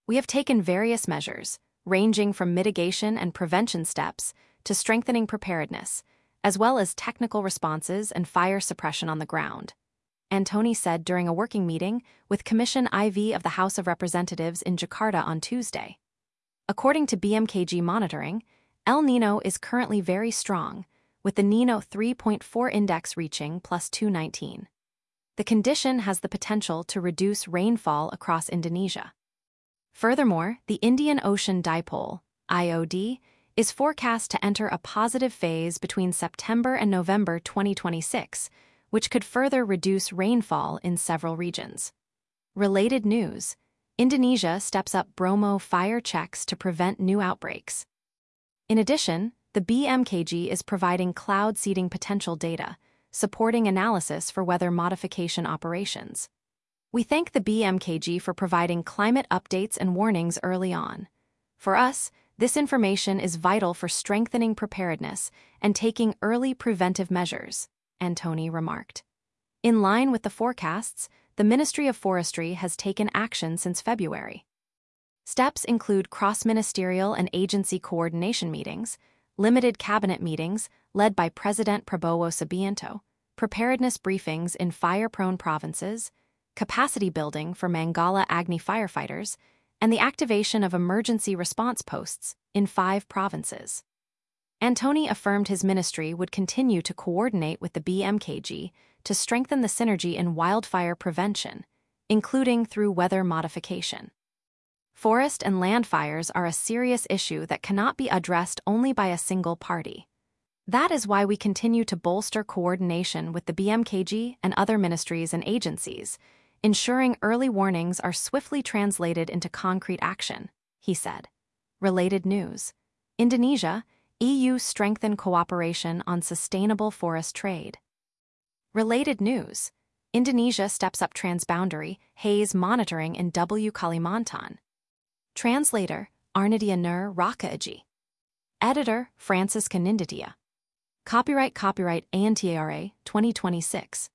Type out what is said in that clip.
We have taken various measures, ranging from mitigation and prevention steps to strengthening preparedness, as well as technical responses and fire suppression on the ground, Antony said during a working meeting with Commission IV of the House of Representatives in Jakarta on Tuesday. According to BMKG monitoring, El Niño is currently very strong, with the Nino 3.4 index reaching plus 219. The condition has the potential to reduce rainfall across Indonesia. Furthermore, the Indian Ocean Dipole, IOD, is forecast to enter a positive phase between September and November 2026, which could further reduce rainfall in several regions. Related news: Indonesia steps up Bromo fire checks to prevent new outbreaks. In addition, the BMKG is providing cloud seeding potential data, supporting analysis for weather modification operations. We thank the BMKG for providing climate updates and warnings early on. For us, this information is vital for strengthening preparedness and taking early preventive measures, Antony remarked. In line with the forecasts, the Ministry of Forestry has taken action since February. Steps include cross-ministerial and agency coordination meetings, limited cabinet meetings led by President Prabowo Subianto, preparedness briefings in fire-prone provinces, capacity building for Manggala Agni firefighters, and the activation of emergency response posts in 5 provinces. Antony affirmed his ministry would continue to coordinate with the BMKG to strengthen the synergy in wildfire prevention, including through weather modification. Forest and land fires are a serious issue that cannot be addressed only by a single party. That is why we continue to bolster coordination with the BMKG and other ministries and agencies, ensuring early warnings are swiftly translated into concrete action, he said. Related news: Indonesia, EU strengthen cooperation on sustainable forest trade. Related news: Indonesia steps up transboundary haze monitoring in W Kalimantan. Translator: Arnadia Nur Rakaaji. Editor: Francis Kaninditya. Copyright ANTARA 2026.